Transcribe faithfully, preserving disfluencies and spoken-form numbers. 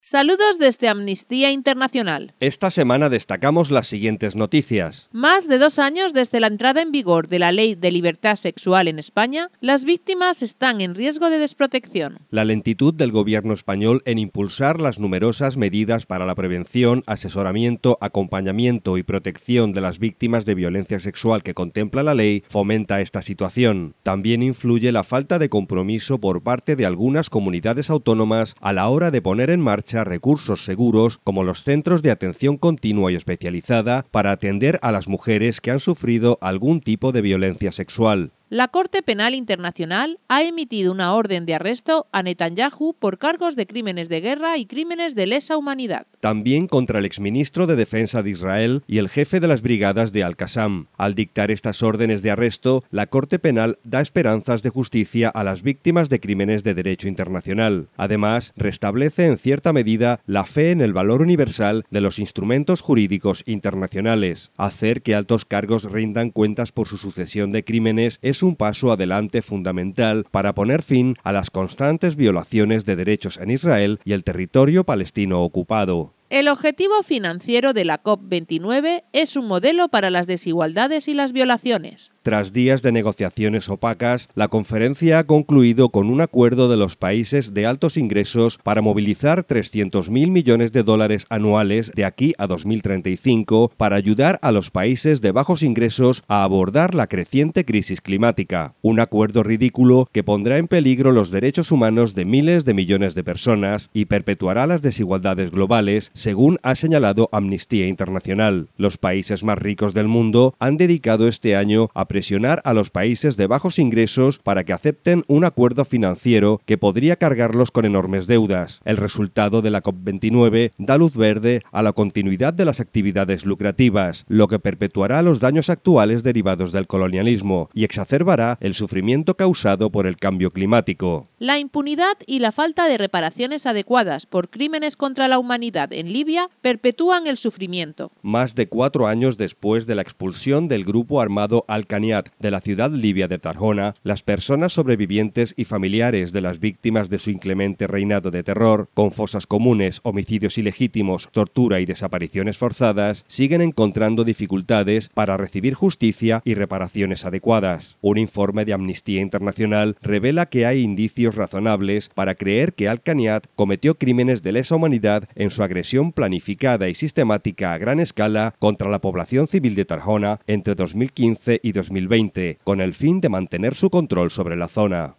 Saludos desde Amnistía Internacional. Esta semana destacamos las siguientes noticias. Más de dos años desde la entrada en vigor de la Ley de Libertad Sexual en España, las víctimas están en riesgo de desprotección. La lentitud del gobierno español en impulsar las numerosas medidas para la prevención, asesoramiento, acompañamiento y protección de las víctimas de violencia sexual que contempla la ley fomenta esta situación. También influye la falta de compromiso por parte de algunas comunidades autónomas a la hora de poner en marcha recursos seguros como los centros de atención continua y especializada para atender a las mujeres que han sufrido algún tipo de violencia sexual. La Corte Penal Internacional ha emitido una orden de arresto a Netanyahu por cargos de crímenes de guerra y crímenes de lesa humanidad. También contra el exministro de Defensa de Israel y el jefe de las brigadas de Al-Qassam. Al dictar estas órdenes de arresto, la Corte Penal da esperanzas de justicia a las víctimas de crímenes de derecho internacional. Además, restablece en cierta medida la fe en el valor universal de los instrumentos jurídicos internacionales. Hacer que altos cargos rindan cuentas por su sucesión de crímenes es un paso adelante fundamental para poner fin a las constantes violaciones de derechos en Israel y el territorio palestino ocupado. El objetivo financiero de la COP veintinueve es un modelo para las desigualdades y las violaciones. Tras días de negociaciones opacas, la conferencia ha concluido con un acuerdo de los países de altos ingresos para movilizar trescientos mil millones de dólares anuales de aquí a dos mil treinta y cinco para ayudar a los países de bajos ingresos a abordar la creciente crisis climática. Un acuerdo ridículo que pondrá en peligro los derechos humanos de miles de millones de personas y perpetuará las desigualdades globales, según ha señalado Amnistía Internacional. Los países más ricos del mundo han dedicado este año a presionar a los países de bajos ingresos para que acepten un acuerdo financiero que podría cargarlos con enormes deudas. El resultado de la COP veintinueve da luz verde a la continuidad de las actividades lucrativas, lo que perpetuará los daños actuales derivados del colonialismo y exacerbará el sufrimiento causado por el cambio climático. La impunidad y la falta de reparaciones adecuadas por crímenes contra la humanidad en Libia perpetúan el sufrimiento. Más de cuatro años después de la expulsión del grupo armado Al-Qaniat de la ciudad libia de Tarjona, las personas sobrevivientes y familiares de las víctimas de su inclemente reinado de terror, con fosas comunes, homicidios ilegítimos, tortura y desapariciones forzadas, siguen encontrando dificultades para recibir justicia y reparaciones adecuadas. Un informe de Amnistía Internacional revela que hay indicios razonables para creer que Al-Qaniat cometió crímenes de lesa humanidad en su agresión planificada y sistemática a gran escala contra la población civil de Tarjona entre dos mil quince y dos mil veinte, con el fin de mantener su control sobre la zona.